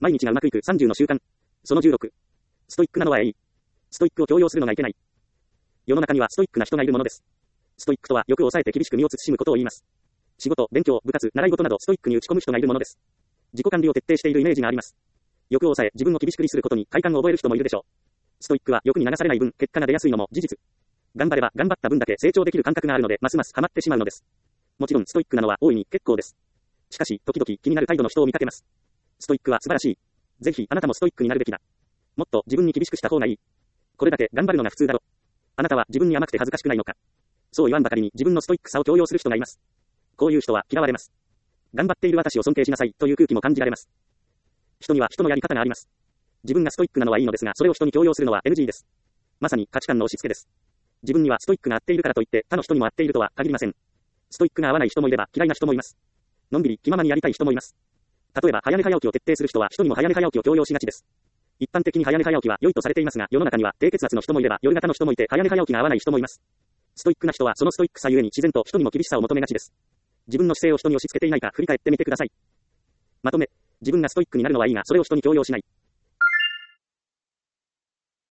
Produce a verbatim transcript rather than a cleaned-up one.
毎日がうまくいくさんじゅうの習慣。そのじゅうろく。ストイックなのはいい。ストイックを強要するのがいけない。世の中にはストイックな人がいるものです。ストイックとは欲を抑えて厳しく身を慎むことを言います。仕事、勉強、部活、習い事などストイックに打ち込む人がいるものです。自己管理を徹底しているイメージがあります。欲を抑え自分を厳しく律することに快感を覚える人もいるでしょう。ストイックは欲に流されない分、結果が出やすいのも事実。頑張れば頑張った分だけ成長できる感覚があるので、ますますハマってしまうのです。もちろんストイックなのは大いに結構です。しかし、時々気になる態度の人を見かけます。ストイックは素晴らしい。ぜひ、あなたもストイックになるべきだ。もっと自分に厳しくした方がいい。これだけ頑張るのが普通だろ。あなたは自分に甘くて恥ずかしくないのか。そう言わんばかりに自分のストイックさを強要する人がいます。こういう人は嫌われます。頑張っている私を尊敬しなさいという空気も感じられます。人には人のやり方があります。自分がストイックなのはいいのですが、それを人に強要するのは エヌジー です。まさに価値観の押し付けです。自分にはストイックが合っているからといって他の人にも合っているとは限りません。ストイックが合わない人もいれば嫌いな人もいます。のんびり気ままにやりたい人もいます。例えば早寝早起きを徹底する人は人にも早寝早起きを強要しがちです。一般的に早寝早起きは良いとされていますが、世の中には低血圧の人もいれば夜型の人もいて早寝早起きが合わない人もいます。ストイックな人はそのストイックさゆえに自然と人にも厳しさを求めがちです。自分の姿勢を人に押し付けていないか振り返ってみてください。まとめ、自分がストイックになるのはいいが、それを人に強要しない。